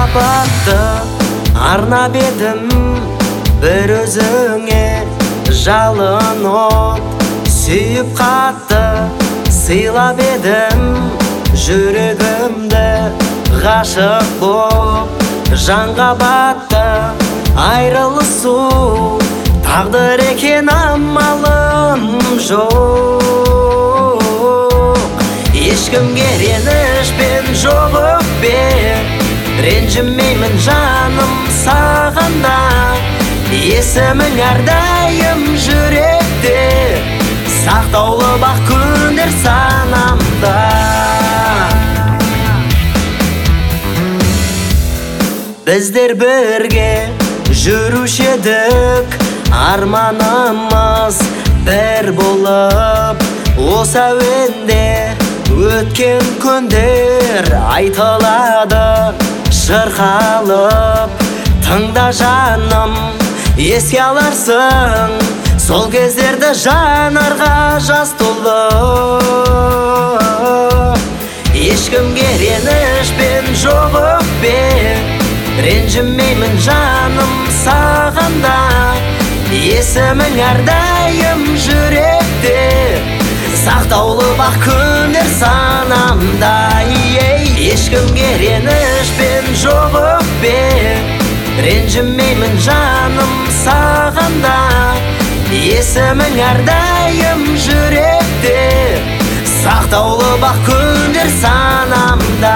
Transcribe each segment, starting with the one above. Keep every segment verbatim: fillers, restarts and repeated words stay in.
махаббатты арнап едім бір өзіңе, жалын от сүйіп қатты сыйлап едім жүрегімді, ғашық боп жанға батты. Айрылысу тағдыр екен, амалым жоқ. Ешкімге ренішпен жоқ өкпе, ренжімеймін жаным сағанда. Есімің әрдайым жүректе, сақтаулы бақ күндер санамда. Біздер бірге жүруші едік, арманымыз бір болып. Осы әуенде өткен күндер айтылады шырқалып. Тыңда жаным, еске аларсың сол кездерді, жанарға жас толы. Ешкімге ренішпен жоқ өкпе, ренжімеймін жаным сағанда. Есімің әрдайым жүректе, сақтаулы бақ күндер санамда. Ешкімге ренішпен жоқ өкпе, ренжімеймін жаным сағанда. Есімің әрдайым жүректе, сақтаулы бақ күндер санамда.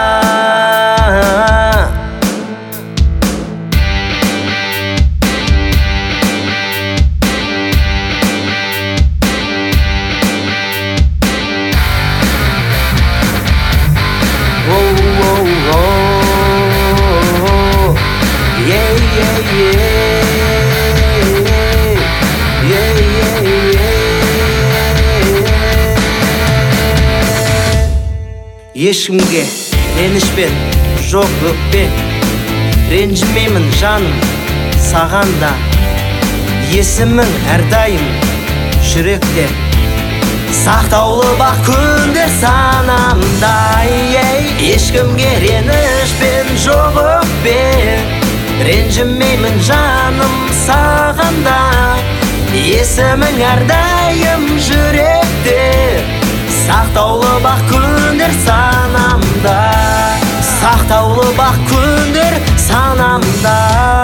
Ешкімге ренішпен жоқ өкпе, ренжімеймін жаным сағанда. Есімің әрдайым жүректе, сақтаулы бақ күндер санамда. Ешкімге ренішпен жоқ өкпе, ренжімеймін жаным сағанда. Есімің әрдайым жүректе, сақтаулы бақ күндер санамда. Сақтаулы бақ күндер санамда.